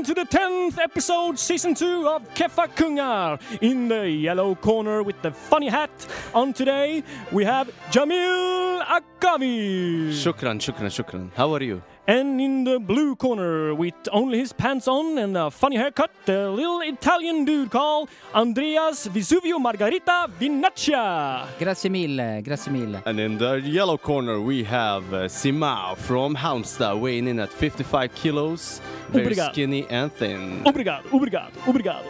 welcome to the 10th episode, season 2 of Keffa Kungar. In the yellow corner with the funny hat on today, we have Jamil Akavi. Shukran. How are you? And in the blue corner with only his pants on and a funny haircut, the little Italian dude called Andreas Vesuvio Margarita Vinaccia. Grazie mille. And in the yellow corner we have Simao from Halmstad, weighing in at 55 kilos, very Obrigado. skinny and thin. Obrigado.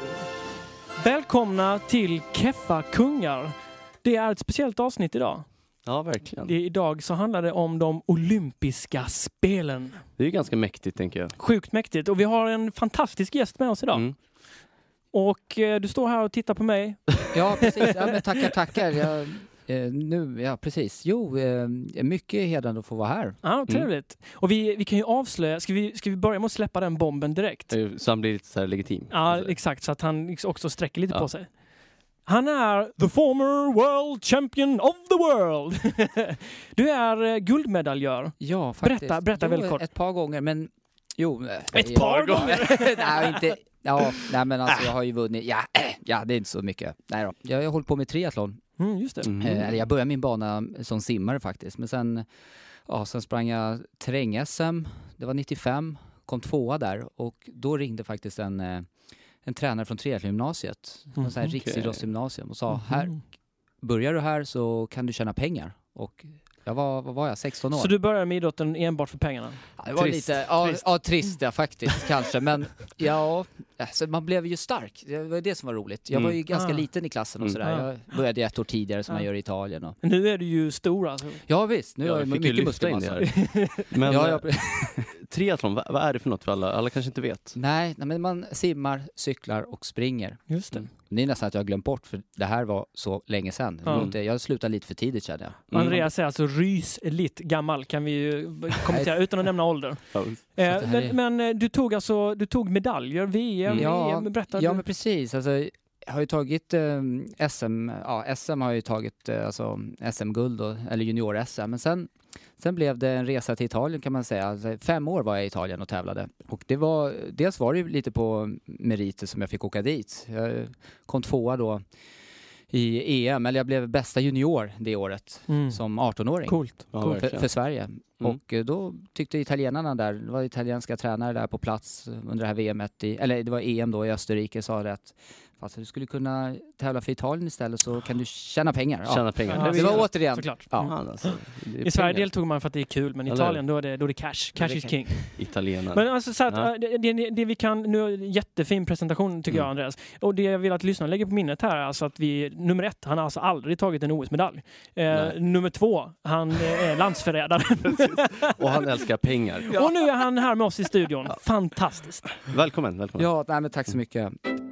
Välkomna till Keffa Kungar. Det är ett speciellt avsnitt idag. Ja, verkligen. Idag så handlar det om de olympiska spelen. Det är ju ganska mäktigt, tänker jag. Sjukt mäktigt. Och vi har en fantastisk gäst med oss idag. Mm. Och du står här och tittar på mig. Ja, precis. Ja, men tackar. Precis. Mycket hedrande att få vara här. Ja, trevligt. Och vi kan ju avslöja, ska vi börja med att släppa den bomben direkt? Så han blir lite så här legitim. Ja, exakt. Så att han också sträcker lite på sig. Han är the former world champion of the world. Du är guldmedaljör. Ja, faktiskt. Berätta väldigt kort. Ett par gånger, men... Ett par gånger? Nej, inte... Ja, nej, men alltså jag har ju vunnit... Ja, det är inte så mycket. Nej då. Jag har hållit på med triathlon. Just det. Eller jag började min bana som simmare faktiskt. Men sen sprang jag terräng-SM. Det var 95. Kom 2:a där. Och då ringde faktiskt en tränare från triathlongymnasiet. En sån här riksidrottsgymnasium. Och sa, här, börjar du här så kan du tjäna pengar. Och jag var jag 16 år. Så du började med idrotten enbart för pengarna? Ja, det var trist. Trist faktiskt kanske. Men alltså, man blev ju stark. Det var det som var roligt. Jag var ju ganska liten i klassen och sådär. Jag började 1 år tidigare som man gör i Italien. Och... Nu är du ju stor alltså. Ja visst, nu har jag mycket muskelmassa. Men triathlon, vad är det för något för alla? Alla kanske inte vet. Nej, men man simmar, cyklar och springer. Just det. Det är nästan att jag har glömt bort, för det här var så länge sedan. Jag slutade lite för tidigt, kände jag. Andreas är alltså rysligt gammal, kan vi ju kommentera utan att nämna ålder. Men du tog medaljer, VM, berättade. Ja, men precis. Alltså, jag har ju tagit SM har ju tagit SM-guld eller junior-SM. Men sen blev det en resa till Italien, kan man säga. Alltså, 5 år var jag i Italien och tävlade. Och dels var det ju lite på meriter som jag fick åka dit. Jag kom 2:a då i EM, eller jag blev bästa junior det året som 18-åring. Coolt. För Sverige. Och då tyckte italienarna där, det var italienska tränare där på plats under det här VMet eller det var EM då i Österrike, sa det att fast du skulle kunna tävla för Italien istället så kan du tjäna pengar. Tjäna pengar. Ja, det var återigen. Såklart. Ja. Alltså, I Sverige deltog man för att det är kul, men i Italien då är det cash. Cash is king. Italienare. Men alltså så att det vi kan nu, jättefin presentation tycker jag, Andreas. Och det jag vill att lyssnarna lägger på minnet här är alltså att nummer 1, han har alltså aldrig tagit en OS-medalj. Nummer 2, han är landsförrädare. Och han älskar pengar. Och nu är han här med oss i studion. Fantastiskt. Välkommen. Ja, men tack så mycket.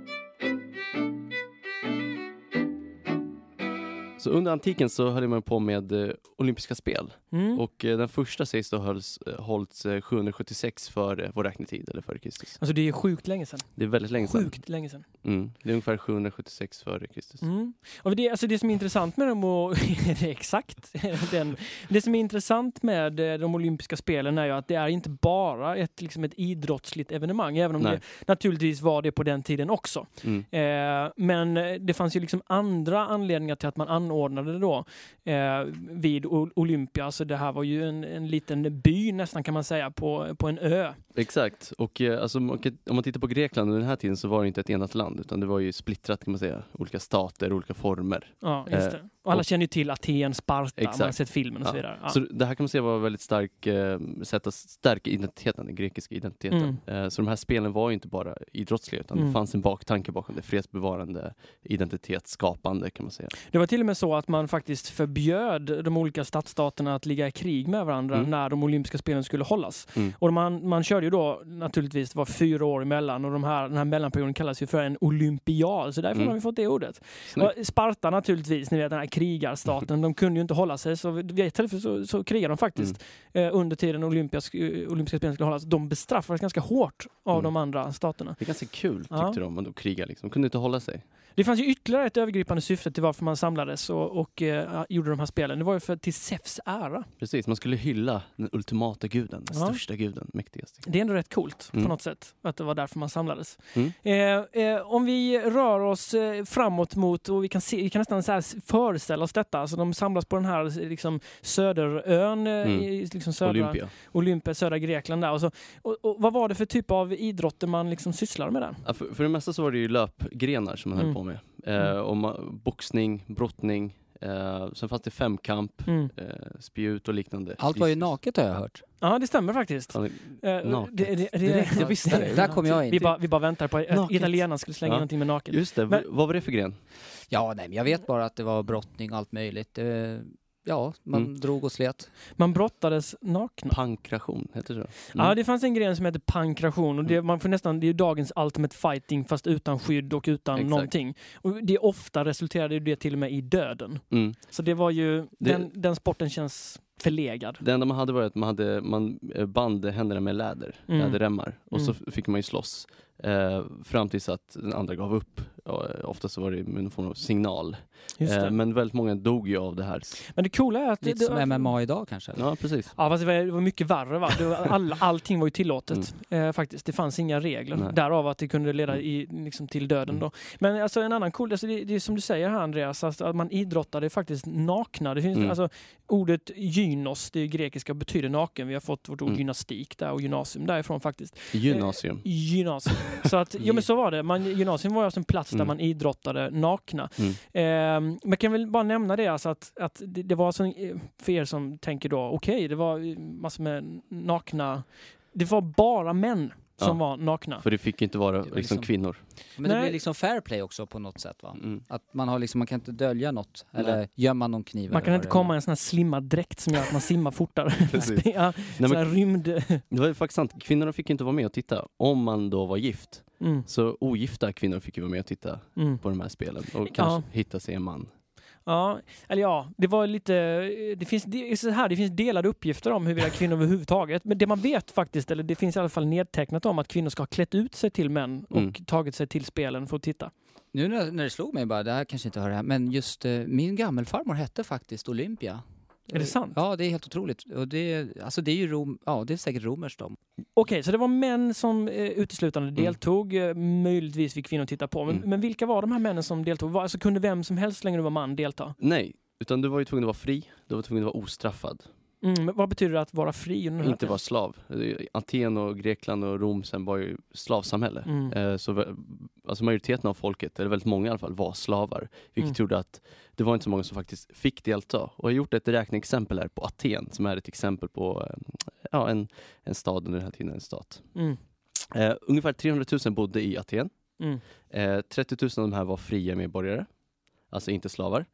Så under antiken så höll man på med olympiska spel. Och den första sägs då hållits 776 för vår räknetid, eller före Kristus. Alltså det är sjukt länge sedan. Det är väldigt länge sedan. Sjukt länge sedan. Det är ungefär 776 före Kristus. Och det som är intressant med dem och det är exakt det som är intressant med de olympiska spelen är ju att det är inte bara ett idrottsligt evenemang, även om det naturligtvis var det på den tiden också. Men det fanns ju andra anledningar till att man anordnade det då vid Olympia. Så det här var ju en liten by nästan, kan man säga, på en ö. Exakt. Och alltså, om man tittar på Grekland under den här tiden så var det inte ett enat land, utan det var ju splittrat, kan man säga. Olika stater, olika former. Ja, just det. Och alla känner ju till Aten, Sparta, man har sett filmen och så vidare. Ja. Så det här kan man säga var väldigt sätt att stärka identiteten, den grekiska identiteten. Så de här spelen var ju inte bara idrottsliga, utan det fanns en baktanke bakom det. Fredsbevarande, identitetsskapande, kan man säga. Det var till och med så att man faktiskt förbjöd de olika stadsstaterna att ligga i krig med varandra när de olympiska spelen skulle hållas. Och man körde ju då, naturligtvis, det var 4 år emellan, och den här mellanperioden kallas ju för en olympiad, så därför har vi fått det ordet. Och Sparta naturligtvis, ni vet, den här krigarstaten, de kunde ju inte hålla sig, så vid ett tillfälle så krigade de faktiskt under tiden olympiska spelen skulle hållas. De bestraffades ganska hårt av de andra staterna. Det är ganska kul, tyckte de, att de krigar liksom. De kunde inte hålla sig. Det fanns ju ytterligare ett övergripande syfte till varför man samlades, och gjorde de här spelen. Det var ju till Zeus ära. Precis, man skulle hylla den ultimata guden, den största guden, mäktigaste. Det är ändå rätt coolt på något sätt, att det var därför man samlades. Om vi rör oss framåt mot, och vi kan nästan så här föreställa oss detta, alltså de samlas på den här liksom söderön, liksom Olympia, södra Grekland där. Och vad var det för typ av idrotter man liksom sysslade med där? Ja, för det mesta så var det ju löpgrenar som man höll på med. Boxning, brottning, sen fanns det femkamp, spjut och liknande. Allt var ju naket har jag hört. Ja, det stämmer faktiskt. Direkt, jag visste det. Där kom jag in. Vi bara väntar på att italienarna skulle slänga någonting med naket. Just det, vad var det för gren? Ja, nej, men jag vet bara att det var brottning och allt möjligt. Man drog och slet. Man brottades nakna. Pankration, heter det så? Ja, det fanns en gren som heter pankration. Och det är ju dagens ultimate fighting fast utan skydd och utan någonting. Och det ofta resulterade det till och med i döden. Så det var ju, den sporten känns förlegad. Det enda man hade var att man band händerna med läderremmar. Och så fick man ju slåss. Fram tills att den andra gav upp. Ofta så var det någon form av signal. Men väldigt många dog ju av det här. Men det coola är att... Lite som MMA idag kanske? Ja, precis. Ja, fast det var mycket värre, va? Allting var ju tillåtet faktiskt. Det fanns inga regler. Nej. Därav att det kunde leda liksom till döden då. Men alltså en annan cool... Alltså det är som du säger här, Andreas, alltså, att man idrottade faktiskt nakna. Det finns alltså ordet gynos, det är grekiska, betyder naken. Vi har fått vårt ord gymnastik där och gymnasium därifrån faktiskt. Gymnasium. Så att, men så var det. Gymnasium var alltså en plats där man idrottade nakna. Men kan väl bara nämna det, alltså att det var alltså, för er som tänker då, det var massor med nakna, det var bara män som var nakna. För det fick inte vara liksom kvinnor. Men det blir liksom fair play också på något sätt, va? Att man har liksom, man kan inte dölja något eller gömma någon kniv. Man kan inte komma i en sån här slimmad dräkt som gör att man simmar fortare. Rymd. Det var ju faktiskt sant. Kvinnorna fick inte vara med och titta om man då var gift. Så ogifta kvinnor fick ju vara med och titta på de här spelen och kanske hitta sig en man. Ja, eller det var lite, det finns delade uppgifter om huruvida kvinnor överhuvudtaget, men det man vet faktiskt, eller det finns i alla fall nedtecknat om att kvinnor ska ha klätt ut sig till män och tagit sig till spelen för att titta. Nu när det slog mig bara, det här kanske inte hör det här, men just min gammelfarmor hette faktiskt Olympia. Är det sant? Ja, det är helt otroligt. Och det är ju det är säkert romerskt då. Okej, så det var män som uteslutande deltog. Möjligtvis fick kvinnor titta på. Men vilka var de här männen som deltog? Alltså kunde vem som helst längre du var man delta? Nej, utan du var ju tvungen att vara fri. Du var tvungen att vara ostraffad. Men vad betyder det att vara fri? Inte vara slav. Aten och Grekland och Rom sen var ju slavsamhälle. Så alltså majoriteten av folket, eller väldigt många i alla fall, var slavar. Vilket gjorde att det var inte så många som faktiskt fick delta. Och jag har gjort ett räkneexempel här på Aten, som är ett exempel på en stad under den här tiden, en stat. Ungefär 300 000 bodde i Aten. 30 000 av de här var fria medborgare. Alltså inte slavar.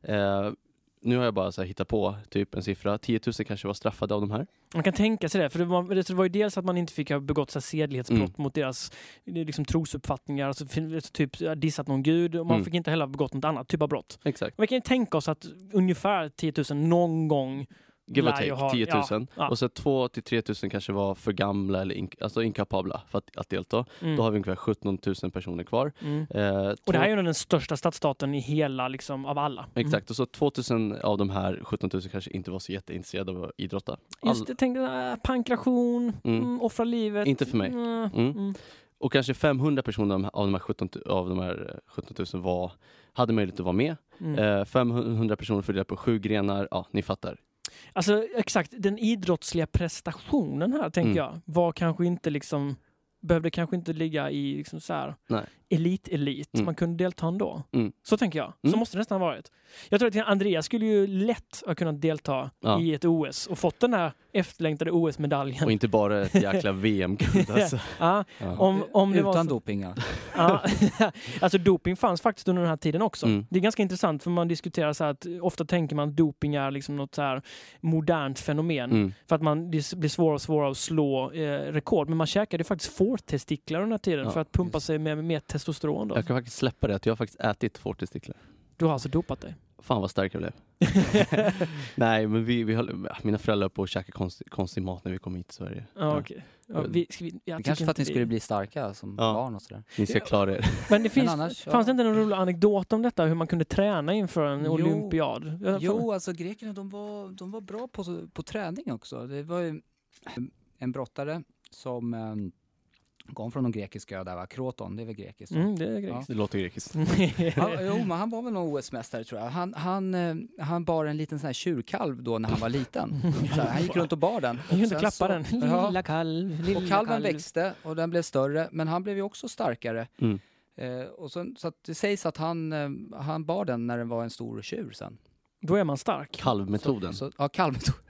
Nu har jag bara så här hittat på typ en siffra. 10 000 kanske var straffade av de här. Man kan tänka sig det. För det var ju dels att man inte fick ha begått så här sedlighetsbrott mot deras liksom, trosuppfattningar. Alltså typ dissat någon gud. Och man fick inte heller ha begått något annat typ av brott. Exakt. Vi kan ju tänka oss att ungefär 10 000 någon gång... Give or take, 10 000. Och så 2 till 3 000 kanske var för gamla eller alltså inkapabla för att delta. Då har vi ungefär 17 000 personer kvar. Och det här är ju den största stadsstaten i hela, liksom, av alla. Exakt, och så 2 000 av de här 17 000 kanske inte var så jätteintresserade av att idrotta. Just det, tänkte pankration, offra livet. Inte för mig. Och kanske 500 personer av de här 17 000 hade möjlighet att vara med. 500 personer fördelade på 7 grenar, ni fattar. Alltså exakt, den idrottsliga prestationen här tänker jag var kanske inte liksom, behövde kanske inte ligga i liksom så här elit. Man kunde delta ändå. Så tänker jag. Så måste det nästan ha varit. Jag tror att Andreas skulle ju lätt ha kunnat delta i ett OS och fått den här efterlängtade OS-medaljen. Och inte bara ett jäkla VM-guld alltså. Om det utan doping. Alltså doping fanns faktiskt under den här tiden också. Det är ganska intressant för man diskuterar så här att ofta tänker man att doping är liksom något så här modernt fenomen. För att det blir svårare och svårare att slå rekord. Men man käkade faktiskt fårtestiklar under den här tiden för att pumpa sig med mer testosteron då. Jag kan faktiskt släppa det att jag har faktiskt ätit fårtestiklar. Du har alltså dopat dig? Fan vad stark jag blev. Nej, men mina föräldrar på att käka konstig mat när vi kom hit till Sverige. Ja, okej. Ja, kanske för att ni skulle bli starka som barn och sådär. Ni ska klara er. Men det fanns inte någon rolig anekdot om detta, hur man kunde träna inför en olympiad? Jo, alltså grekerna de var bra på träning också. Det var ju en brottare som kom från de grekiska öar, där var Kroton, det är väl grekiskt. Det är grekiskt. Det låter grekiskt. Men han var väl någon OS-mästare tror jag. Han bar en liten sån här tjurkalv då när han var liten. Så han gick runt och bar den. Och inte klappa den. Lilla kalv. Och kalven växte och den blev större, men han blev ju också starkare. Och så att det sägs att han bar den när den var en stor tjur sen. Då är man stark. Kalvmetoden. Kalvmetoden.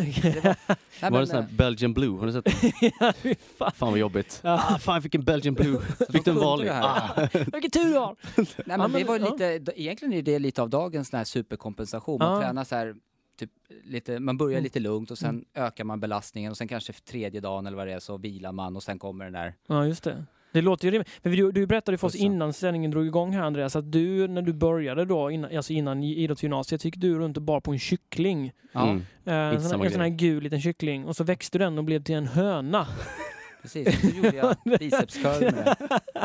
Var det sån här Belgian Blue? Har du sett det? Fan vad jobbigt. Fan, jag fick en Belgian Blue. Fick du en vanlig? Vilken tur du har! Nej, men det var lite, egentligen är det lite av dagens sån här superkompensation. Man tränar så här, typ, lite, man börjar lite lugnt och sen ökar man belastningen och sen kanske för tredje dagen eller vad det är så vilar man och sen kommer den där. Ja, just det. Det låter ju... Men du berättade för oss innan sändningen drog igång här, Andreas, att du, när du började då, innan idrottsgymnasiet, gick du runt och bar på en kyckling. En sån här gul liten kyckling. Och så växte den och blev till en höna. Precis, så gjorde jag bicepscurl med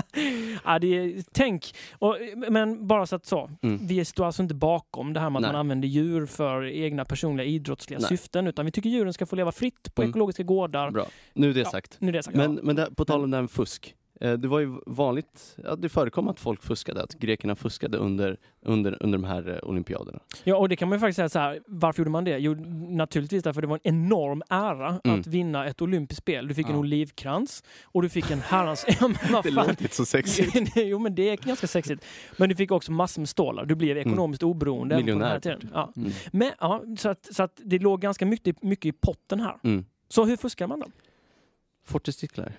det. Tänk. Men bara så att vi står alltså inte bakom det här med att man använder djur för egna personliga idrottsliga syften, utan vi tycker djuren ska få leva fritt på ekologiska gårdar. Bra. Nu är det sagt. Men där, på tal om det här med fusk. Det var ju vanligt, det förekom att folk fuskade, att grekerna fuskade under de här olympiaderna. Ja, och det kan man ju faktiskt säga så här, varför gjorde man det? Jo, naturligtvis därför det var en enorm ära att vinna ett olympiskt spel. Du fick en olivkrans och du fick en herrans... Det låter inte så sexigt. Jo, men det är ganska sexigt. Men du fick också massor med stålar. Du blev ekonomiskt oberoende. Miljonär. Men så att det låg ganska mycket i potten här. Så hur fuskar man då? Fortestiklar.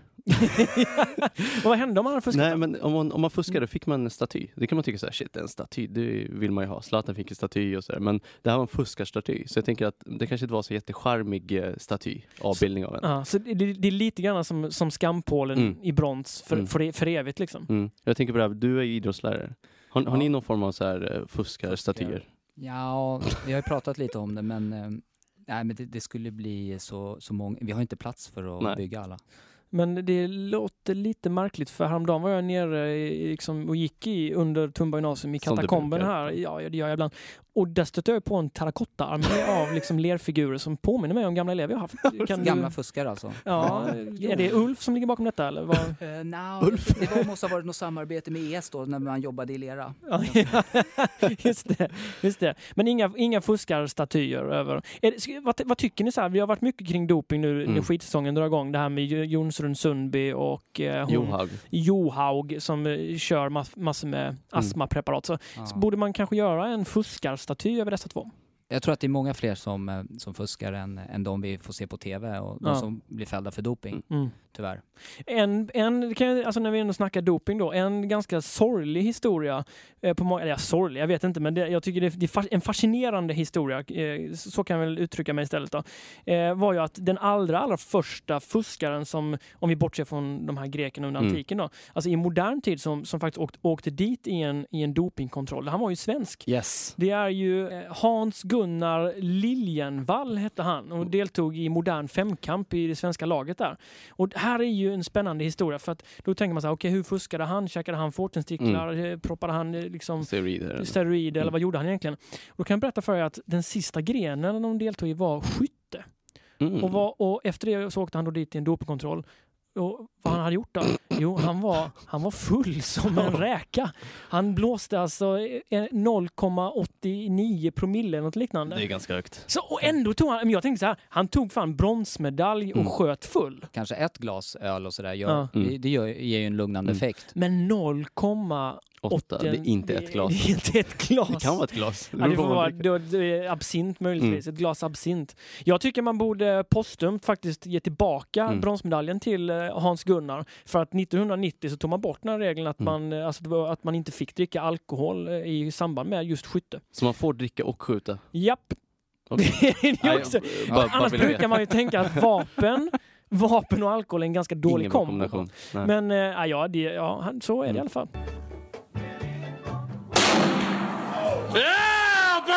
Vad hände om man fuskade? Nej, men om man fuskade fick man en staty. Det kan man tycka så här, shit, en staty, det vill man ju ha. Zlatan fick en staty och så där. Men det här var en fuskarstaty. Så jag tänker att det kanske inte var så jättecharmig staty, avbildning av en. Ja, så det är lite grann som skampålen i brons för evigt liksom. Jag tänker på det här, du är idrottslärare. Har ni någon form av så här fuskarstatyer? Ja, vi har ju pratat lite om det, men nej, men det skulle bli så många. Vi har inte plats för att bygga alla. Men det låter lite märkligt, för häromdagen var jag nere och gick under Tumba gymnasium i katakomben här. Ja, det gör jag ibland. Och där stötte jag på en terrakotta-armé av lerfigurer som påminner mig om gamla elever jag haft. Gamla fuskare alltså. Ja, är det Ulf som ligger bakom detta? Eller vad? Ulf? Det måste ha varit något samarbete med ES då, när man jobbade i lera. Just det. Men inga fuskarstatyer över. Vad tycker ni så här? Vi har varit mycket kring doping nu när skitsäsongen drar igång. Det här med Jonsrud Sundby och Johaug som kör massor med astmapreparat. Så borde man kanske göra en fuskarstaty över dessa två? Jag tror att det är många fler som fuskar än de vi får se på tv och de som blir fällda för doping, tyvärr. Alltså när vi ändå snackar doping då, en ganska sorglig historia, sorglig, jag vet inte, men jag tycker det är en fascinerande historia, så kan jag väl uttrycka mig istället då, var ju att den allra första fuskaren som, om vi bortser från de här grekerna under antiken då, alltså i modern tid som faktiskt åkte dit i en dopingkontroll, han var ju svensk. Yes. Det är ju Hans Gunnar Liljenvall hette han och deltog i modern femkamp i det svenska laget där. Och här är ju en spännande historia, för att då tänker man så här, okej, hur fuskade han? Käkade han fortenstiklar? Proppade han liksom steroid eller vad gjorde han egentligen? Och då kan jag berätta för er att den sista grenen de deltog i var skytte. Och efter det så åkte han då dit i en dopingkontroll. Och vad han hade gjort då? Jo, han var full som en räka. Han blåste alltså 0,89 promille eller något liknande. Det är ganska högt. Så, och ändå tog han, jag tänkte så här, han tog fan bronsmedalj och sköt full. Kanske ett glas öl och sådär det ger ju en lugnande effekt. Men 0,8, det är inte ett glas. Det är inte ett glas. Det kan vara ett glas. Det får vara absint möjligtvis. Ett glas absint. Jag tycker man borde postumt faktiskt ge tillbaka bronsmedaljen till Hans Gunnar. För att 1990 så tog man bort den här regeln att man inte fick dricka alkohol i samband med just skytte. Så man får dricka och skjuta? Japp. Okay. Annars brukar man ju tänka att vapen och alkohol är en ganska dålig kombo. Men så är det i alla fall. Yeah,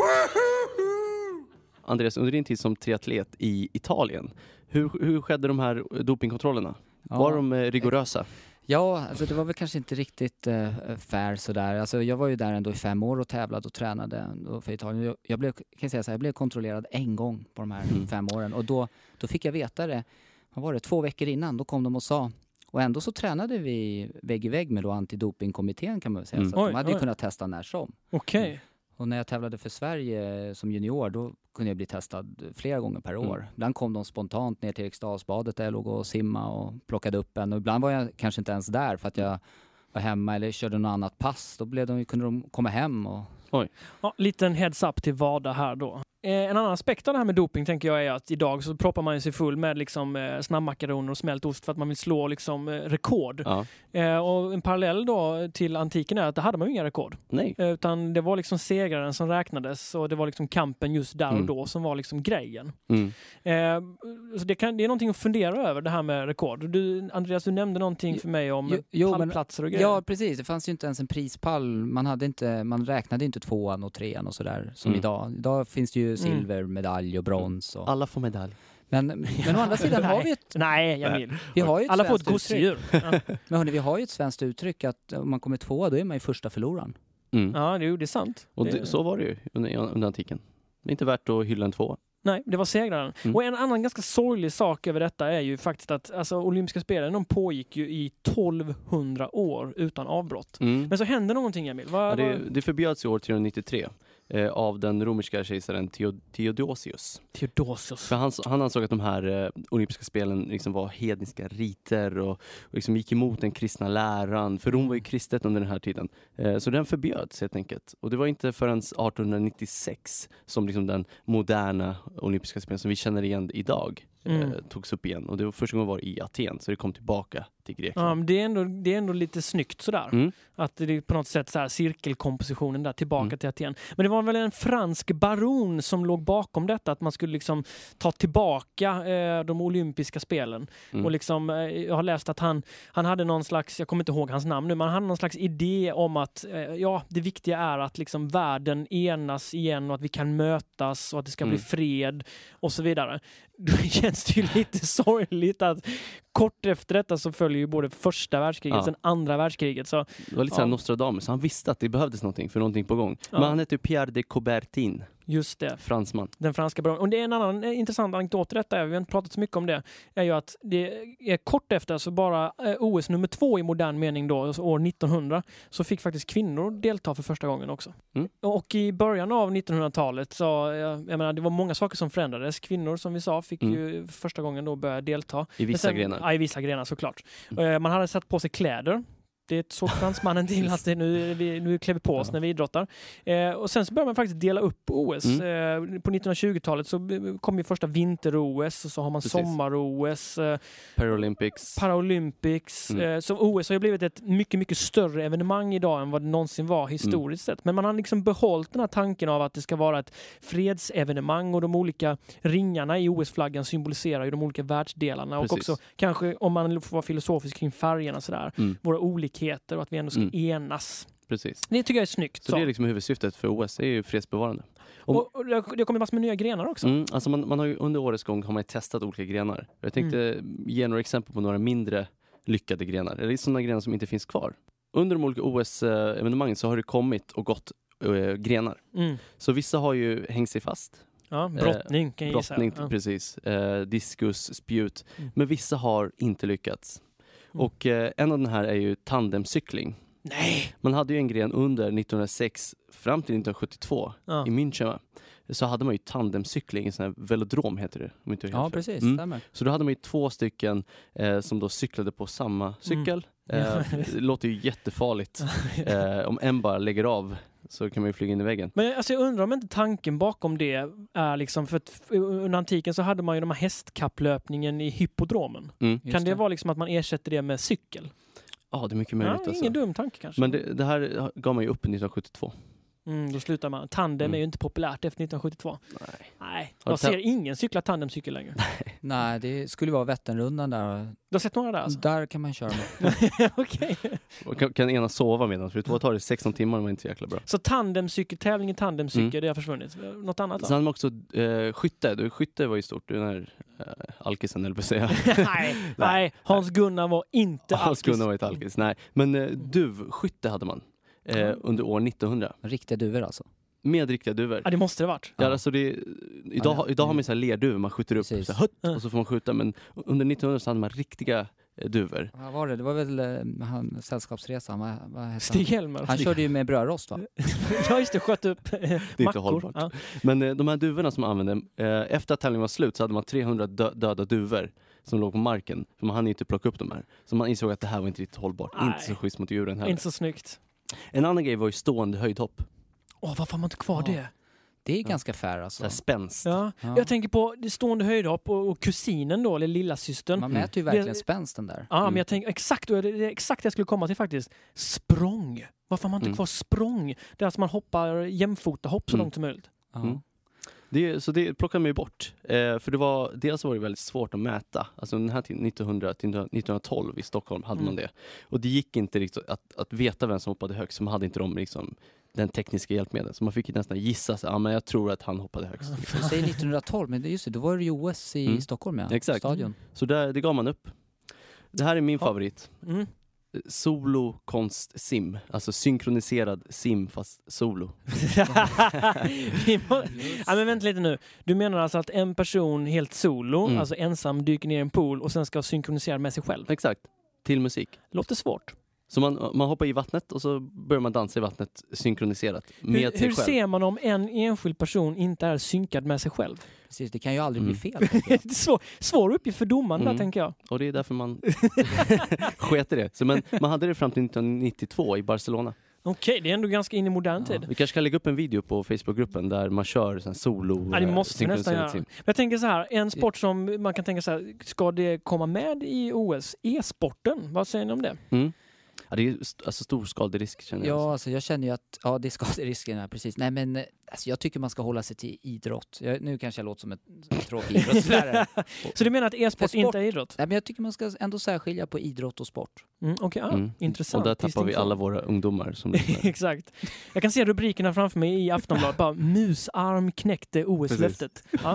Andreas, under din tid som triatlet i Italien, hur skedde de här dopingkontrollerna? Var de rigorösa? Ja, alltså det var väl kanske inte riktigt fair sådär. Alltså jag var ju där ändå i 5 år och tävlade och tränade för Italien. Jag blev kontrollerad en gång på de här 5 åren. Och då fick jag veta det, vad var det, 2 veckor innan. Då kom de och sa, och ändå så tränade vi vägg i vägg med då antidopingkommittén kan man säga. Så att de hade ju kunnat testa när som. Okej. Och när jag tävlade för Sverige som junior, då kunde jag bli testad flera gånger per år. Ibland kom de spontant ner till Eriksdalsbadet där jag låg och simma och plockade upp en. Och ibland var jag kanske inte ens där för att jag var hemma eller körde något annat pass. Då kunde de komma hem. Oj. Ja, liten heads up till Vada här då. En annan aspekt av det här med doping tänker jag är att idag så proppar man sig full med liksom snabbmakaroner och smält ost för att man vill slå liksom rekord. Ja. Och en parallell då till antiken är att det hade man ju inga rekord. Nej. Utan det var liksom segraren som räknades och det var liksom kampen just där och då som var liksom grejen. Så det är någonting att fundera över det här med rekord. Andreas, du nämnde någonting för mig om pallplatser och grejer. Ja, precis. Det fanns ju inte ens en prispall. Man räknade inte 2:an och 3:an och sådär som idag. Idag finns det ju silver, medalj och brons. Och... Alla får medalj. Men å andra sidan har vi ett... Nej, Jamil. Alla får ett gosedjur. Men hörni, vi har ju ett svenskt uttryck att om man kommer 2, då är man ju första förloraren. Ja, det är sant. Och så var det ju under antiken. Det är inte värt att hylla en 2. Nej, det var segraren. Och en annan ganska sorglig sak över detta är ju faktiskt att olympiska spelen, de pågick ju i 1200 år utan avbrott. Men så hände någonting, Emil. Det förbjöds i år 393 av den romerska kejsaren Theodosius. För han ansåg att de här olympiska spelen liksom var hedniska riter och liksom gick emot den kristna läran. För Rom var ju kristet under den här tiden. Så den förbjöds helt enkelt. Och det var inte förrän 1896 som liksom den moderna olympiska spelen som vi känner igen idag togs upp igen. Och det var första gången var i Aten, så det kom tillbaka till Grekland. Ja, men det är ändå lite snyggt sådär. Att det är på något sätt så här cirkelkompositionen där tillbaka till Aten. Men det var väl en fransk baron som låg bakom detta, att man skulle liksom ta tillbaka de olympiska spelen. Och liksom, jag har läst att han hade någon slags, jag kommer inte ihåg hans namn nu, men han hade någon slags idé om att det viktiga är att liksom världen enas igen och att vi kan mötas och att det ska bli fred och så vidare. Då känns det ju lite sorgligt att kort efter detta så följer ju både första världskriget och andra världskriget. Så, det var lite så här Nostradamus. Han visste att det behövdes någonting för någonting på gång. Men han heter Pierre de Coubertin. Just det. Fransman. Den franska baron. Och det är en annan intressant anekdot i detta, vi har inte pratat så mycket om det, är ju att det är kort efter, så bara OS nummer 2 i modern mening då, år 1900, så fick faktiskt kvinnor delta för första gången också. Och i början av 1900-talet så, jag menar, det var många saker som förändrades. Kvinnor, som vi sa, fick ju första gången då börja delta. I vissa grenar. Ja, i vissa grenar såklart. Man hade satt på sig kläder. Det såg fransmannen till att nu klär vi på oss när vi idrottar. Och sen så började man faktiskt dela upp OS. På 1920-talet så kom ju första vinter-OS och så har man sommar-OS. Paralympics. Så OS har ju blivit ett mycket, mycket större evenemang idag än vad det någonsin var historiskt sett. Men man har liksom behållit den här tanken av att det ska vara ett fredsevenemang och de olika ringarna i OS-flaggan symboliserar ju de olika världsdelarna. Och också kanske, om man får vara filosofisk kring färgerna sådär, våra olikheter och att vi ändå ska enas. Precis. Det tycker jag är snyggt. Så det är liksom huvudsyftet för OS, det är ju fredsbevarande. Och det kommer massor med nya grenar också. Alltså man har ju under årets gång har man testat olika grenar. Jag tänkte ge några exempel på några mindre lyckade grenar. Eller sådana grenar som inte finns kvar. Under de olika OS-evenemangen så har det kommit och gått grenar. Så vissa har ju hängt sig fast. Ja, brottning kan jag gissa. Brottning, precis. Diskus, spjut. Men vissa har inte lyckats. Och en av den här är ju tandemcykling. Nej! Man hade ju en gren under 1906 fram till 1972 i München. Så hade man ju tandemcykling, en sån här velodrom heter det. Om inte ja, precis. Stämmer. Så då hade man ju 2 stycken som då cyklade på samma cykel. Det låter ju jättefarligt. Om en bara lägger av så kan man ju flyga in i väggen. Men alltså, jag undrar om inte tanken bakom det är liksom, för att under antiken så hade man ju de här hästkapplöpningen i hippodromen. Kan det vara liksom att man ersätter det med cykel? Ja, det är mycket möjligt. Ingen dum tanke kanske. Men det här gav man ju upp 1972. Då slutar man. Tandem är ju inte populärt efter 1972. Nej. Jag ser ingen cykla tandemcykel längre. Nej, det skulle vara Vätternrundan där. Du har sett några där alltså? Där kan man köra med. Okej. Kan ena sova medan, för det tar det 16 timmar och var inte så jäkla bra. Så tävling i tandemcykel, det har försvunnit. Något annat då? Sen har man också skytte. Skytte var ju stort. Den här alkisen, eller på att säga. Nej, Hans-Gunnar var inte alkis. Hans-Gunnar var inte alkis, nej. Men duvskytte hade man under år 1900. Riktiga duvor alltså? Med riktiga duvor. Ja, det måste det varit. Ja, alltså idag har man så här lerduvor, man skjuter upp så här, och så får man skjuta. Men under 1900 så hade man riktiga duvor. Vad var det? Det var väl Sällskapsresan, vad hette Stig-Helmer. Han körde ju med brödrost, va? Ja, just det, sköt upp Det är inte hållbart. Ja. Men de här duvorna som man använde, efter att tävlingen var slut så hade man 300 döda duvor som låg på marken. För man hann inte plocka upp de här. Så man insåg att det här var inte riktigt hållbart. Nej. Inte så schysst mot djuren heller. Inte så snyggt. En annan grej var ju stående höjdhopp. Varför har man inte kvar det? Det är ganska fair alltså. Så här spänst. Ja. Jag tänker på det stående höjdhopp och kusinen då, eller lillasystern. Man mäter ju verkligen spänsten där. Ja, men jag tänker exakt det är exakt det jag skulle komma till faktiskt. Språng. Varför har man inte kvar språng? Det är alltså man hoppar jämfota hopp så långt som möjligt. Så det plockade man ju bort. För dels var det väldigt svårt att mäta. Alltså den här tiden, 1912 i Stockholm hade man det. Och det gick inte riktigt att veta vem som hoppade högst. Så man hade inte den tekniska hjälpmedel. Så man fick nästan gissa sig. Ja, men jag tror att han hoppade högst. Du säger 1912, men just det, då var det ju OS i Stockholm, ja. Exakt. Stadion. Så det gav man upp. Det här är min favorit. Solo konst sim, alltså synkroniserad sim fast solo. Ja, men vänta lite nu. Du menar alltså att en person helt solo, alltså ensam, dyker ner i en pool och sen ska synkronisera med sig själv? Exakt, till musik. Låter svårt. Så man hoppar i vattnet och så börjar man dansa i vattnet synkroniserat med sig själv. Hur ser man om en enskild person inte är synkad med sig själv? Precis, det kan ju aldrig bli fel. Det är svår uppgift för domaren där, tänker jag. Och det är därför man sket i det. Så man hade det fram till 1992 i Barcelona. Okej, det är ändå ganska in i modern tid. Vi kanske kan lägga upp en video på Facebookgruppen där man kör en solo. Ja, det måste vi nästan göra. Jag tänker så här, en sport som man kan tänka så här, ska det komma med i OS? E-sporten, vad säger ni om det? Ja, det är alltså stor skaderisk, känner jag. Ja, alltså jag känner ju att det är skaderisken här, precis. Nej, men alltså, jag tycker man ska hålla sig till idrott. Nu kanske jag låter som en tråkig idrottslärare. Så du menar att e-sport inte är idrott? Nej, men jag tycker man ska ändå särskilja på idrott och sport. Intressant. Och där tappar vi alla våra ungdomar. Som Exakt. Jag kan se rubrikerna framför mig i Aftonbladet. Bara, musarm knäckte OS-löftet. Ja.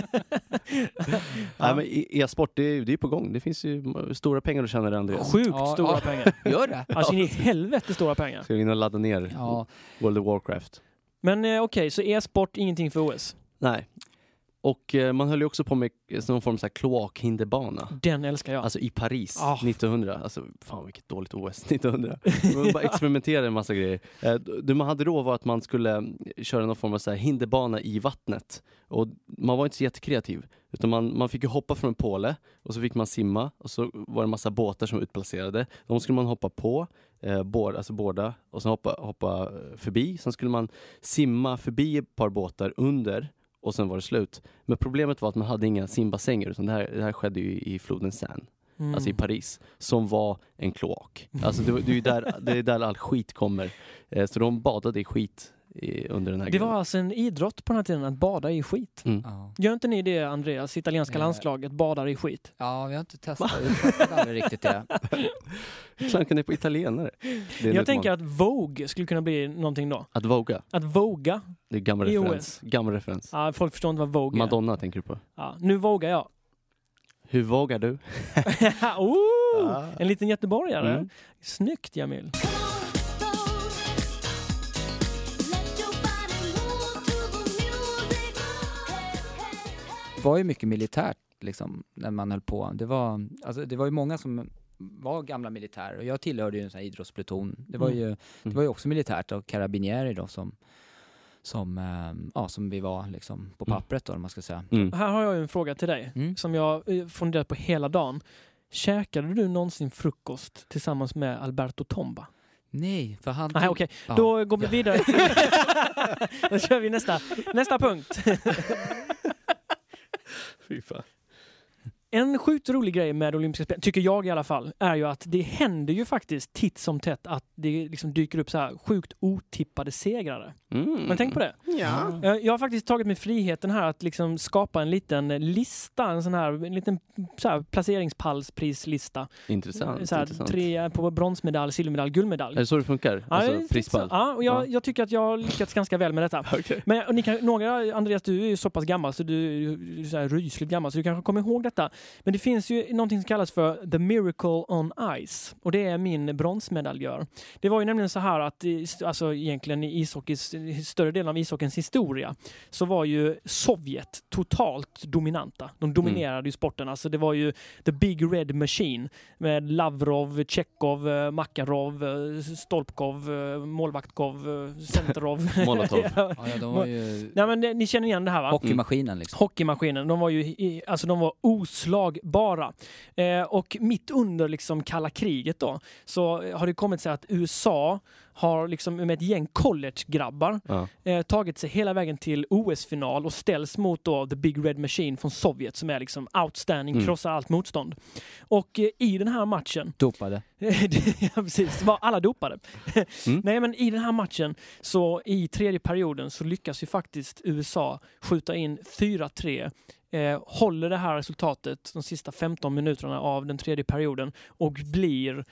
Nej, men e-sport, det är på gång. Det finns ju stora pengar att tjäna där, Andreas. Sjukt stora pengar. Gör det? Alltså i helvete stora pengar. Ska vi in och ladda ner World of Warcraft. Men okej, så e-sport, ingenting för OS? Nej. Och man höll ju också på med någon form av kloakhinderbana. Den älskar jag. Alltså i Paris 1900. Alltså fan vilket dåligt OS 1900. Man bara experimenterade en massa grejer. Det man hade då var att man skulle köra någon form av så här hinderbana i vattnet. Och man var inte så jättekreativ. Utan man fick ju hoppa från en påle och så fick man simma. Och så var det en massa båtar som utplacerade. De skulle man hoppa på. Båda. Och sen hoppa förbi. Sen skulle man simma förbi ett par båtar under. Och sen var det slut. Men problemet var att man hade inga simbassänger. Utan det här skedde ju i floden Seine. Alltså i Paris. Som var en kloak. Alltså det är där all skit kommer. Så de badade i skit under den här Det var alltså en idrott på den här tiden att bada i skit. Gör inte ni det, Andreas? Italienska landslaget badar i skit. Ja, vi har inte testat. Jag aldrig riktigt det. Klanken är på italienare. Jag tänker att Vogue skulle kunna bli någonting då. Att voga? Att voga. Det är gammal referens. Ja, folk förstår inte vad Vogue är. Madonna tänker du på. Ja, nu vågar jag. Hur vågar du? En liten göteborgare. Snyggt, Jamil. Det var ju mycket militärt liksom, när man höll på. Det var ju många som var gamla militärer. Och jag tillhörde ju en sån här idrottspluton. Det var ju också militärt och karabinieri då som vi var liksom på pappret då, om man ska säga. Här har jag en fråga till dig som jag funderat på hela dagen. Käkade du någonsin frukost tillsammans med Alberto Tomba? Nej, för han... Nej, okej. Då går vi vidare. Då kör vi nästa punkt. Fy fan. En sjukt rolig grej med olympiska spel, tycker jag i alla fall, är ju att det händer ju faktiskt titt som tätt att det liksom dyker upp så här sjukt otippade segrare. Men tänk på det. Ja. Jag har faktiskt tagit mig friheten här att liksom skapa en liten lista, en liten så här placeringspallsprislista. Intressant. Så här, intressant. 3 på bronsmedalj, silvermedalj, guldmedalj. Är det så det funkar? Alltså prispall? Ja, och jag tycker att jag har lyckats ganska väl med detta. Okay. Men Andreas, du är ju så pass gammal så du är så här rysligt gammal så du kanske kommer ihåg detta. Men det finns ju någonting som kallas för The Miracle on Ice. Och det är min bronsmedaljör. Det var ju nämligen så här att alltså egentligen i större delen av ishockeyns historia så var ju Sovjet totalt dominanta. De dominerade ju sporten. Alltså det var ju the big red machine med Lavrov, Tjechov, Makarov, Stolpkov, Målvaktkov, Centerov. Molotov. Ja, de var ju... Nej, men ni känner igen det här, va? Hockeymaskinen liksom. Hockeymaskinen. De var ju de var oslagbara. Och mitt under liksom kalla kriget då så har det kommit sig att USA har liksom med ett gäng college-grabbar tagit sig hela vägen till OS-final och ställs mot då The Big Red Machine från Sovjet som är liksom outstanding, krossar allt motstånd. Och i den här matchen... Dopade. Ja, precis. Var alla dopade. Nej, men i den här matchen så i tredje perioden så lyckas ju faktiskt USA skjuta in 4-3. Håller det här resultatet de sista 15 minuterna av den tredje perioden och blir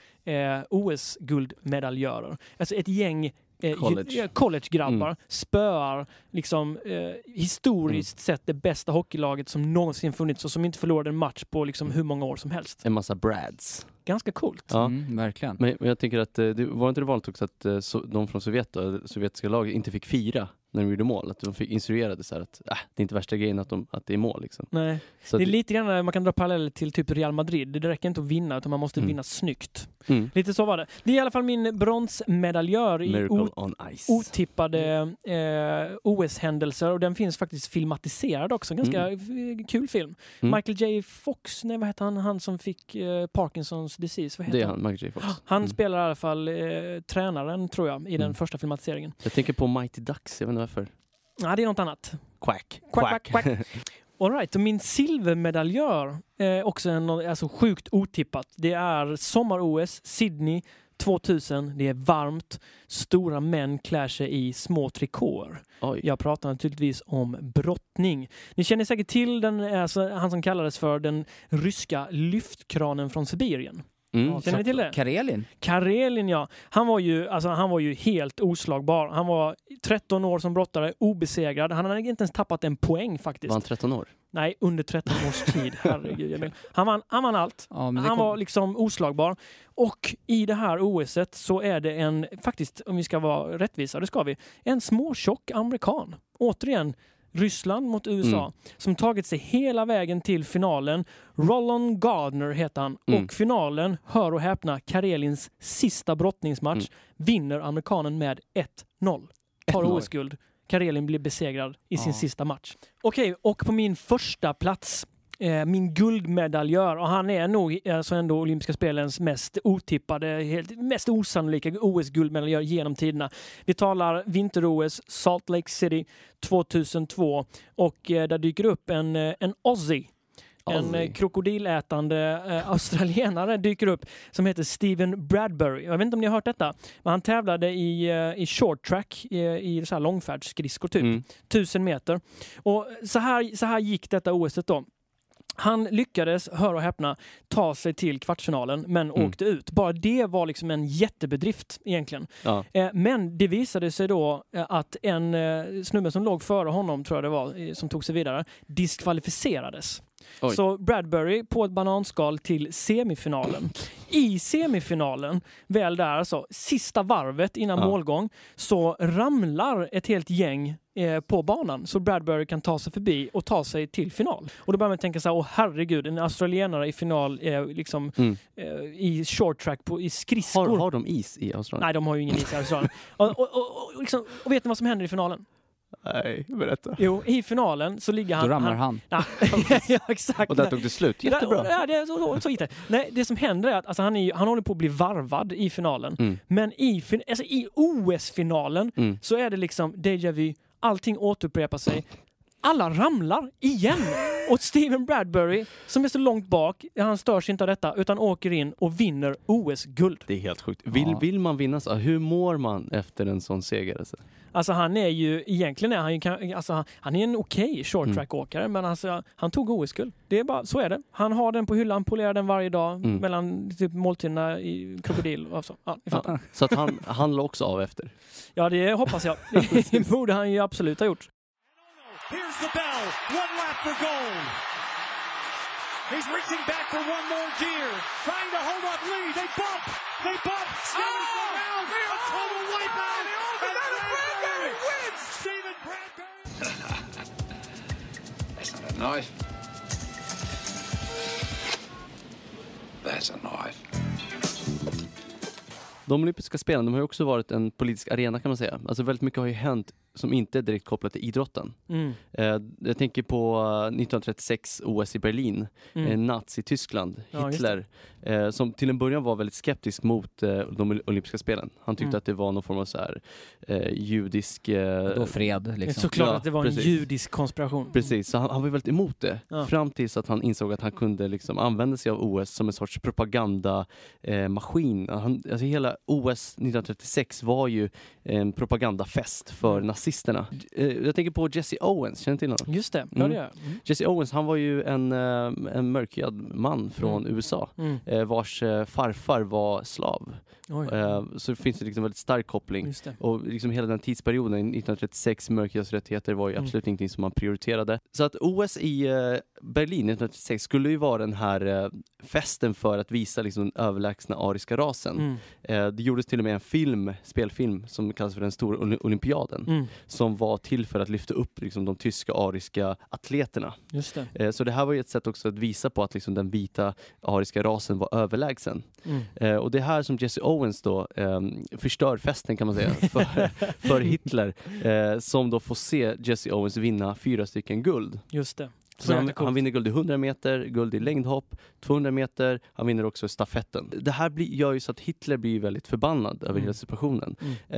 OS-guldmedaljörer. Alltså ett gäng college-grabbar spöar liksom historiskt sett det bästa hockeylaget som någonsin funnits och som inte förlorade en match på liksom hur många år som helst. En massa brads. Ganska coolt. Ja. Verkligen. Men jag tänker att det var inte det vanligt också att de från sovjetiska laget inte fick fira när de gjorde mål. Att de fick instruerade så här att det är inte värsta grejen att det är mål. Liksom. Nej. Så det är lite grann man kan dra paralleller till typ Real Madrid. Det räcker inte att vinna utan man måste vinna snyggt. Lite så var det. Det är i alla fall min bronsmedaljör i otippade OS-händelser och den finns faktiskt filmatiserad också. Ganska kul film. Michael J. Fox, vad heter han? Han som fick Parkinsons disease. Vad heter det är han, Michael J. Fox. Han spelar i alla fall tränaren, tror jag, i den första filmatiseringen. Jag tänker på Mighty Ducks, jag vet inte varför. Nej, det är något annat. Quack. All right, och min silvermedaljör är också alltså sjukt otippat. Det är sommar-OS, Sydney 2000. Det är varmt. Stora män klär sig i små trikåer. Oj. Jag pratar naturligtvis om brottning. Ni känner säkert till han som kallades för den ryska lyftkranen från Sibirien. Känner ni till det? Karelin, ja. Han var ju helt oslagbar. Han var 13 år som brottare, obesegrad. Han hade inte ens tappat en poäng faktiskt. Var han 13 år? Nej, under 13 års tid. Herregud, Emil. Han vann allt. Ja, han var liksom oslagbar. Och i det här OS:et så är det faktiskt, om vi ska vara rättvisa, det ska vi, en småtjock amerikan. Återigen, Ryssland mot USA som tagit sig hela vägen till finalen. Roland Gardner heter han. Och finalen, hör och häpna, Karelins sista brottningsmatch, vinner amerikanen med 1-0. Tar OS-guld. Karelin blir besegrad i sin sista match. Okej, och på min första plats min guldmedaljör, och han är nog alltså ändå olympiska spelens mest otippade, mest osannolika OS-guldmedaljör genom tiderna. Vi talar vinter-OS, Salt Lake City 2002, och där dyker upp en Aussie. En krokodilätande australienare dyker upp som heter Steven Bradbury. Jag vet inte om ni har hört detta, men han tävlade i short track i så här långfärdsskridskor typ 1000 meter. Och så här gick detta OS:et då. Han lyckades, hör och häpna, ta sig till kvartsfinalen men åkte ut. Bara det var liksom en jättebedrift egentligen. Ja. Men det visade sig då att en snubbe som låg före honom, tror jag det var, som tog sig vidare, diskvalificerades. Oj. Så Bradbury på ett bananskal till semifinalen. I semifinalen, väl där alltså, sista varvet innan målgång, så ramlar ett helt gäng på banan så Bradbury kan ta sig förbi och ta sig till final. Och då börjar man tänka så här, herregud, en australienare i final liksom i short track i skridskor. Har de is i Australien? Nej, de har ju ingen is i Australien. och vet ni vad som händer i finalen? Nej, berätta. Jo, i finalen så ligger han... Då ramlar han. Ja, exakt. Och där tog det slut. Jättebra. Ja, så gick det. Nej, det som händer är att alltså, han håller på att bli varvad i finalen. Men i OS-finalen så är det liksom déjà vu. Allting återupprepar sig. alla ramlar igen. Och Steven Bradbury, som är så långt bak, han störs inte av detta, utan åker in och vinner OS-guld. Det är helt sjukt. Vill man vinna så? Hur mår man efter en sån seger? Alltså han är ju, egentligen är han ju, alltså han är en okej short track-åkare, men alltså han tog OS-guld. Det är bara, så är det. Han har den på hyllan, polerar den varje dag mellan typ måltiderna i krokodil och så. Ja, så att han la också av efter? Ja, det hoppas jag. Det borde han ju absolut ha gjort. Here's the bell. 1 lap for gold. He's reaching back for one more gear. Trying to hold up Lee. They bump. Steven around. A total wipeout. And Bradbury wins. Steven Bradbury. That's not a knife. That's a knife. De olympiska spelen, de har ju också varit en politisk arena kan man säga. Alltså väldigt mycket har ju hänt som inte är direkt kopplat till idrotten. Jag tänker på 1936 OS i Berlin, Nazi-Tyskland, Hitler, som till en början var väldigt skeptisk mot de olympiska spelen. Han tyckte att det var någon form av så här judisk... då fred liksom. Såklart att det var en judisk konspiration. Precis, så han var väldigt emot det. Fram tills att han insåg att han kunde liksom använda sig av OS som en sorts propagandamaskin. Alltså hela OS 1936 var ju en propagandafest för nazisterna. Jag tänker på Jesse Owens, känner du till honom? Just det, ja det gör jag. Jesse Owens, han var ju en mörkhyad man från USA vars farfar var slav. Så det finns det liksom väldigt stark koppling. Och liksom hela den tidsperioden 1936, mörkhyades rättigheter var ju absolut ingenting som man prioriterade. Så att OS i Berlin 1936 skulle ju vara den här festen för att visa liksom den överlägsna ariska rasen. Det gjordes till och med en spelfilm som kallas för den stora olympiaden som var till för att lyfta upp liksom de tyska ariska atleterna. Just det. Så det här var ju ett sätt också att visa på att liksom den vita ariska rasen var överlägsen. Och det här som Jesse Owens då förstör festen kan man säga för Hitler som då får se Jesse Owens vinna 4 stycken guld. Just det. Så han vinner guld i 100 meter, guld i längdhopp, 200 meter, han vinner också stafetten. Det här gör ju så att Hitler blir väldigt förbannad över hela situationen.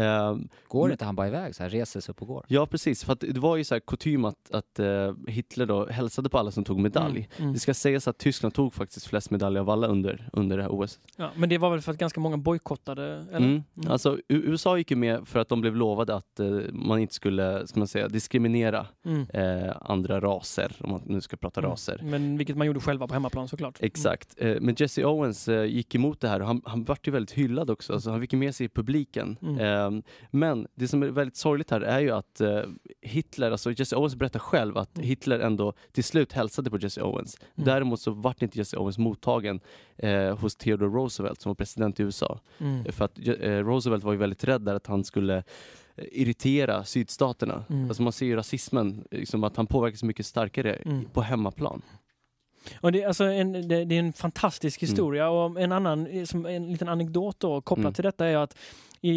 Går inte han bara iväg så här, reser sig upp och går? Ja, precis. För att det var ju så här kutym att Hitler då hälsade på alla som tog medalj. Det ska sägas att Tyskland tog faktiskt flest medaljer av alla under det här OS. Ja, men det var väl för att ganska många bojkottade? Eller? Alltså USA gick ju med för att de blev lovade att man inte skulle, ska man säga, diskriminera andra raser, om man nu ska prata raser. Men vilket man gjorde själva på hemmaplan såklart. Exakt. Men Jesse Owens gick emot det här och han var ju väldigt hyllad också. Alltså, han fick med sig i publiken. Men det som är väldigt sorgligt här är ju att Hitler, alltså Jesse Owens berättar själv att Hitler ändå till slut hälsade på Jesse Owens. Däremot så var inte Jesse Owens mottagen hos Theodore Roosevelt som var president i USA. För att Roosevelt var ju väldigt rädd där att han skulle irritera sydstaterna. Alltså man ser ju rasismen, liksom att han påverkas mycket starkare på hemmaplan. Och det, alltså det är en fantastisk historia och en liten anekdot då kopplat till detta är att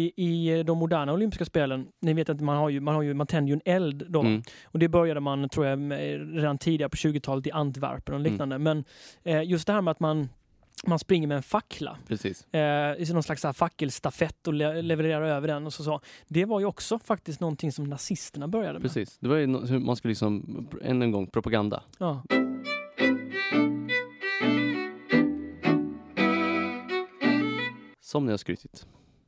i de moderna olympiska spelen, ni vet att man tänder ju en eld då. Och det började man, tror jag, redan tidigare på 20-talet i Antwerpen och liknande. Men just det här med att man springer med en fackla. Precis. I någon slags fackelstafett och levererar över den och så. Det var ju också faktiskt någonting som nazisterna började med. Precis. Det var ju hur man skulle liksom än en gång propaganda. Ja. Som ni har skrytit.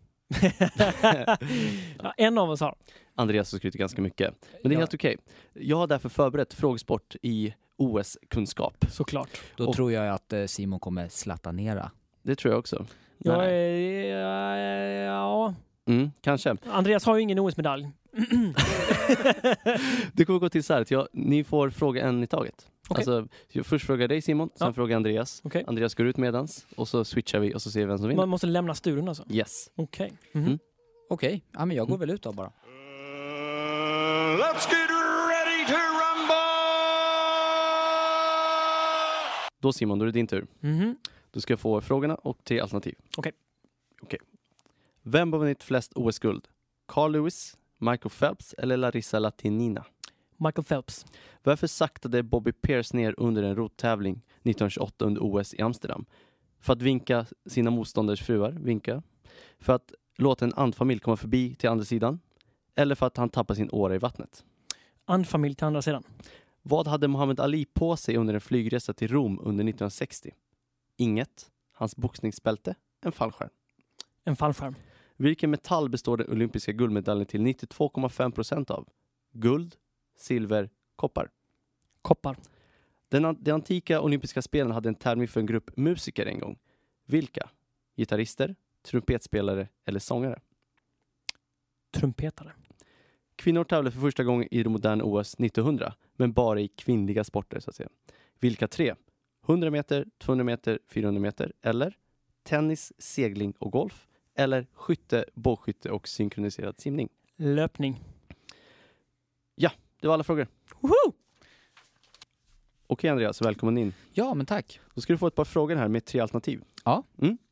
Ja, en av oss har. Andreas har skrytit ganska mycket. Men det är helt okej. Jag har därför förberett frågesport i OS-kunskap. Såklart. Då tror jag att Simon kommer slatta nera. Det tror jag också. Ja. Kanske. Andreas har ju ingen OS-medalj. Det kommer gå till så här att ni får fråga en i taget. Okay. Alltså, jag först frågar dig Simon, sen frågar Andreas. Okay. Andreas går ut medans och så switchar vi och så ser vi vem som vinner. Man måste lämna studion alltså? Yes. Okej. Okej, ja, men jag går väl ut då bara. Let's get ready to rumble! Då Simon, då är det din tur. Du ska få frågorna och 3 alternativ. Okej. Vem har vunnit flest OS-guld? Carl Lewis, Michael Phelps eller Larissa Lattinina? Michael Phelps. Varför saktade Bobby Pierce ner under en rottävling 1928 under OS i Amsterdam? För att vinka sina motstånders fruar, för att låta en andfamilj komma förbi till andra sidan, eller för att han tappade sin åra i vattnet? Andfamilj till andra sidan. Vad hade Muhammad Ali på sig under en flygresa till Rom under 1960? Inget. Hans boxningsbälte. En fallskärm. En fallskärm. Vilken metall består den olympiska guldmedaljen till 92,5% av? Guld, silver, koppar. Koppar. De antika olympiska spelen hade en tävling för en grupp musiker en gång. Vilka? Gitarrister, trumpetspelare eller sångare? Trumpetare. Kvinnor tävlade för första gången i det moderna OS 1900, men bara i kvinnliga sporter så att säga. Vilka 3? 100 meter, 200 meter, 400 meter eller tennis, segling och golf eller skytte, bågskytte och synkroniserad simning? Löpning. Ja, det var alla frågor. Woho! Okej Andreas, välkommen in. Ja, men tack. Då ska du få ett par frågor här med 3 alternativ. Ja.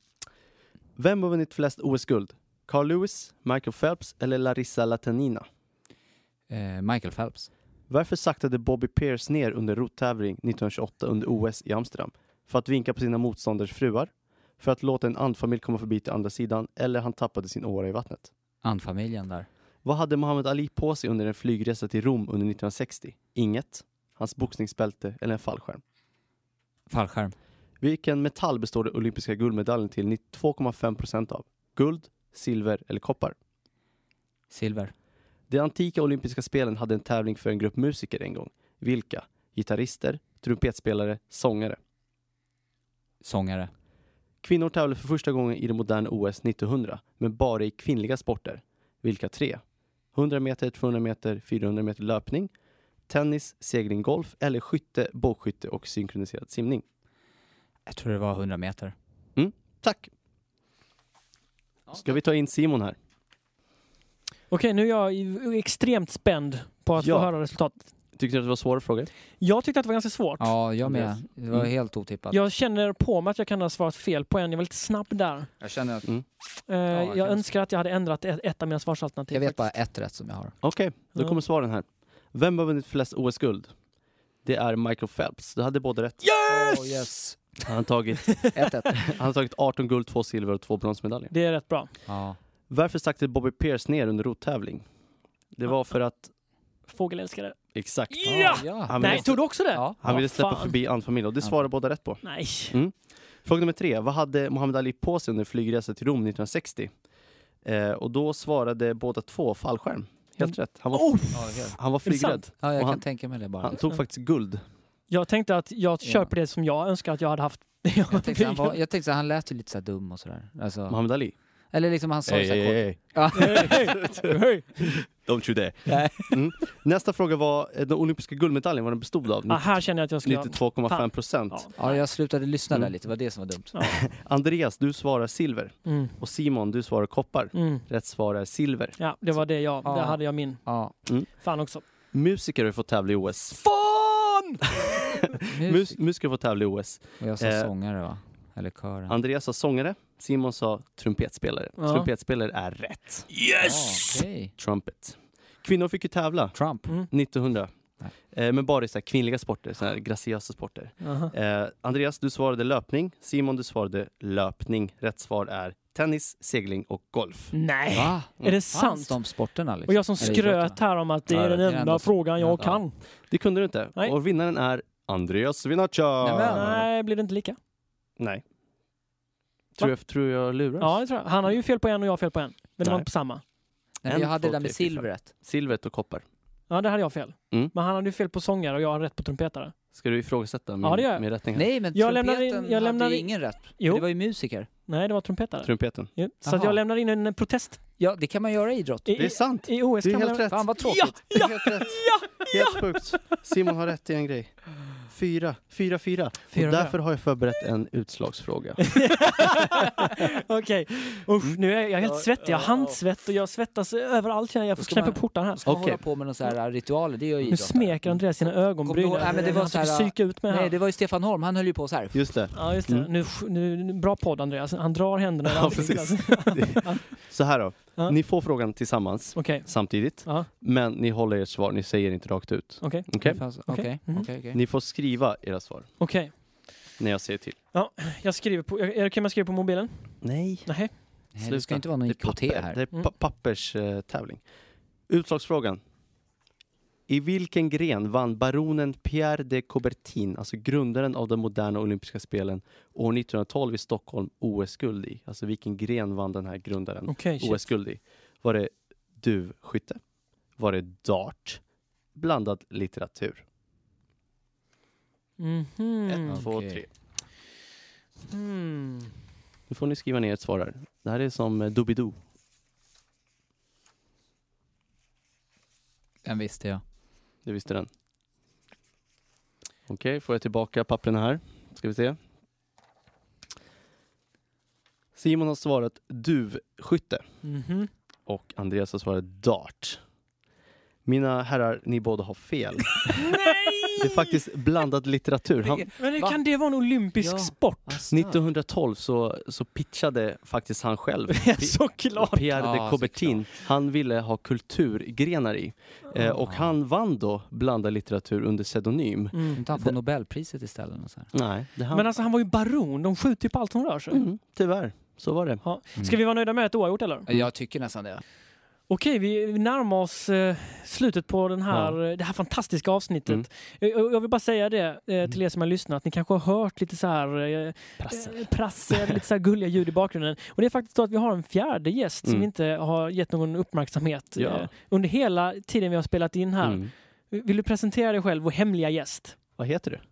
Vem har vunnit flest OS-guld? Carl Lewis, Michael Phelps eller Larissa Lattanina? Michael Phelps. Varför saktade Bobby Pierce ner under rottävling 1928 under OS i Amsterdam? För att vinka på sina motståndars fruar? För att låta en andfamilj komma förbi till andra sidan? Eller han tappade sin åra i vattnet? Andfamiljen där. Vad hade Muhammad Ali på sig under en flygresa till Rom under 1960? Inget. Hans boxningsbälte eller en fallskärm? Fallskärm. Vilken metall består den olympiska guldmedaljen till 92,5% av? Guld, silver eller koppar? Silver. De antika olympiska spelen hade en tävling för en grupp musiker en gång. Vilka? Gitarrister, trumpetspelare, sångare. Sångare. Kvinnor tävlade för första gången i det moderna OS 1900, men bara i kvinnliga sporter. Vilka 3? 100 meter, 200 meter, 400 meter löpning, tennis, segling, golf eller skytte, bågskytte och synkroniserad simning. Jag tror det var 100 meter. Tack. Ska vi ta in Simon här? Okej, nu är jag extremt spänd på att få höra resultatet. Tyckte du att det var svåra frågor? Jag tyckte att det var ganska svårt. Ja, jag med. Det var helt otippat. Jag känner på mig att jag kan ha svarat fel på en. Jag var lite snabb där. Jag känner att Jag önskar att jag hade ändrat ett av mina svarsalternativ. jag vet bara ett rätt som jag har. Okej, då kommer svaren här. Vem har vunnit flest OS-guld? Det är Michael Phelps. Du hade båda rätt. Yes! Oh, yes. Han har tagit 1-1. Han har tagit 18 guld, 2 silver och 2 bronsmedaljer. Det är rätt bra. Ja. Varför saktade Bobby Pierce ner under rottävling? Det var för att... Fågelälskare. Exakt. Ja. Han Nej, ville, tog du också det? Ja. han ville Ja, släppa fan. förbi andfamilj och det svarar båda rätt på. Nej. Fråga nummer 3. Vad hade Muhammad Ali på sig under flygresa till Rom 1960? Och då svarade båda 2 fallskärm. Helt rätt. Han var, han var flygrädd. Ja, jag Och kan tänka mig det bara. Han tog faktiskt guld. Jag tänkte att jag kör på det som jag önskar att jag hade haft. Jag tänkte han lät ju lite så här dum och sådär. Alltså, Muhammad Ali. eller liksom han sa ju så här kort. Ja. Hej. Don't you dare. Nej. Nästa fråga var den olympiska guldmedaljen, vad den bestod av. Här känner jag att jag ska... 92,5%. Ja. Ja, jag slutade lyssna där lite. Det var det som var dumt. Ja. Andreas, du svarar silver. Och Simon, du svarar koppar. Rätt svar är silver. Ja, det var det jag... Där hade jag min. Ja. Fan också. Musiker har fått tävla i OS. Fan! Musiker har fått tävla i OS. Och jag sa sångare va? Eller kören. Andreas sa sångare. Simon sa trumpetspelare. Ja. Trumpetspelare är rätt. Yes! Okay. Trumpet. Kvinnor fick ju tävla Trump. 1900. Men bara i så här kvinnliga sporter, så här graciösa sporter. Andreas, du svarade löpning. Simon, du svarade löpning. Rätt svar är tennis, segling och golf. Nej, Va? är det Fanns sant? de sporterna liksom? Och jag som skröt här om att det är den enda frågan jag kan. Det kunde du inte. Nej. Och vinnaren är Andreas Vinaccia. Nej, blir det inte lika? Nej. Tror jag luras? Ja, det tror jag. Han har ju fel på en och jag har fel på en. Men det var Nej. inte på samma. Nej, men jag hade det där med silvret. Silvret och koppar. Ja, det hade jag fel. Mm. Men han hade ju fel på sångare och jag har rätt på trumpetare. Ska du ifrågasätta Ja, det gör jag. med rättningen? Nej, men Jag lämnar trumpeten in- jag lämnar hade ju in- ingen rätt. Jo. Det var ju musiker. Nej, det var trumpetare. Trumpeten. Ja. Så att Jaha. jag lämnar in en protest. Ja, det kan man göra i idrott. Det är sant. I OS Det är kan helt man... rätt. Fan vad tråkigt. Det är helt rätt. Helt sjukt. Simon har rätt i en grej. 4. Och därför har jag förberett en utslagsfråga. Okej. Usch, nu är jag helt svettig. Jag har handsvett och jag svettas överallt. Jag får Ska knäppa man- portan här. Ska man Okej. hålla på med någon så här ritualer? Det gör ju Nu idrottare. smeker Andreas sina ögonbryn. Kommer du ihåg- Nej, men det var Han så här- försöker psyka ut mig här. Nej, det var ju Stefan Holm. Han höll ju på så här. Just det. Ja, just det. Nu, bra podd, Andreas. Han drar händerna. Ja, precis. Så här då. Ja. Ni får frågan tillsammans Okej. samtidigt. Ja, Men ni håller ert svar. Ni säger inte rakt ut. okej. Okej? Okej. Mhm. Okej. Ni får skriva era svar Okej. när jag säger till. Ja, jag skriver på... Är det okej om jag skriver på mobilen? Nej. Nej. Nej, det ska inte vara någon Det är IKT papper. här. Det är papperstävling. Utslagsfrågan. I vilken gren vann baronen Pierre de Coubertin, alltså grundaren av de moderna olympiska spelen, år 1912 i Stockholm OS-guld i? Alltså vilken gren vann den här grundaren OS-guld i? Var det duvskytte? Var det dart? Blandad litteratur? 1, 2, 3. Nu får ni skriva ner ett svar här. Det här är som Doobidoo. Den visste jag. Det visste den. Okej, får jag tillbaka papperna här. Ska vi se. Simon har svarat duvskytte. Och Andreas har svarat dart. Mina herrar, ni båda har fel. Det är faktiskt blandad litteratur. Men kan det vara en olympisk sport? Asså. 1912 så pitchade faktiskt han själv. Såklart. Pierre de Coubertin. Han ville ha kulturgrenar i. Och han vann då blandad litteratur under pseudonym. Inte han får Nobelpriset istället? Och så här. Nej. Men alltså han var ju baron. De skjuter ju på allt som rör sig. Tyvärr. Så var det. Ja. Ska vi vara nöjda med ett oavgjort eller? Jag tycker nästan det. Okej, vi närmar oss slutet på det här fantastiska avsnittet. Jag vill bara säga det till er som har lyssnat. Ni kanske har hört lite så här prassel, lite så här gulliga ljud i bakgrunden. Och det är faktiskt så att vi har en fjärde gäst som inte har gett någon uppmärksamhet under hela tiden vi har spelat in här. Vill du presentera dig själv, vår hemliga gäst? Vad heter du?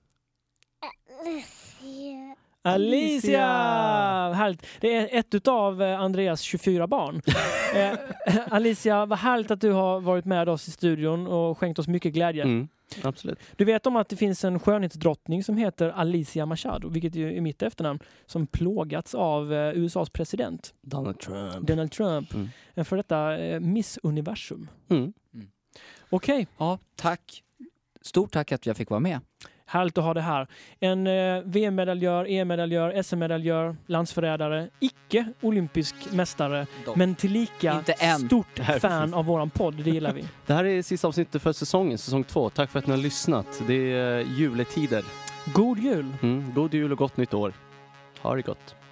Alicia! Härligt. Det är ett av Andreas 24 barn. Alicia, vad härligt att du har varit med oss i studion och skänkt oss mycket glädje. Absolut. Du vet om att det finns en skönhetsdrottning som heter Alicia Machado, vilket ju är mitt efternamn, som plågats av USAs president. Donald Trump. En för detta Miss Universum. Okej. Ja, tack. Stort tack att jag fick vara med. Härligt att ha det här. En VM-medaljör, EM-medaljör, SM-medaljör, landsförrädare, icke-olympisk mästare, men tillika stort fan av våran podd. Det gillar vi. Det här är sista avsnittet för säsong 2. Tack för att ni har lyssnat. Det är juletider. God jul! God jul och gott nytt år. Ha det gott.